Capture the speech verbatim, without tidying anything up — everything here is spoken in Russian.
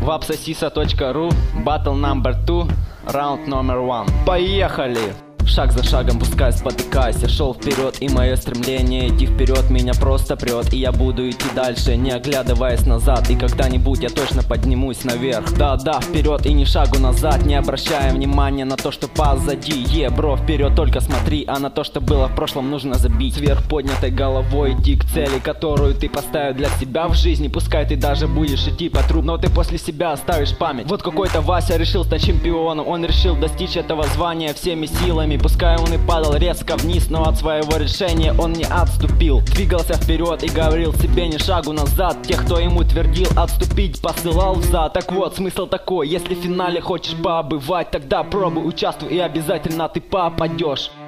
вапсосиса точка ру, battle number two, раунд номер one. Поехали! Шаг за шагом, пускай спотыкаясь, я шел вперед, и мое стремление идти вперед меня просто прет. И я буду идти дальше, не оглядываясь назад, и когда-нибудь я точно поднимусь наверх. Да-да, вперед и ни шагу назад, не обращая внимания на то, что позади. Е, бро, вперед только смотри, а на то, что было в прошлом, нужно забить. Сверх поднятой головой иди к цели, которую ты поставил для себя в жизни. Пускай ты даже будешь идти по трубу, но ты после себя оставишь память. Вот какой-то Вася решил стать чемпионом, он решил достичь этого звания всеми силами. Пускай он и падал резко вниз, но от своего решения он не отступил. Двигался вперед и говорил себе ни шагу назад. Тех, кто ему твердил отступить, посылал взад. Так вот, смысл такой: если в финале хочешь побывать, тогда пробуй, участвуй, и обязательно ты попадешь.